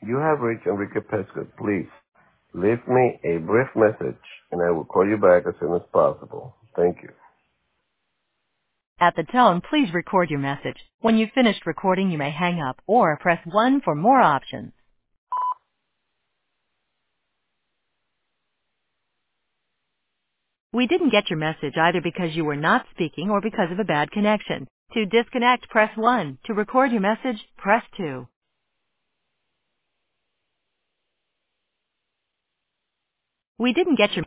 You have reached Enrique Pesca. Please leave me a brief message and I will call you back as soon as possible. Thank you. At the tone, please record your message. When you've finished recording, you may hang up or press 1 for more options. We didn't get your message either because you were not speaking or because of a bad connection. To disconnect, press 1. To record your message, press 2. We didn't get your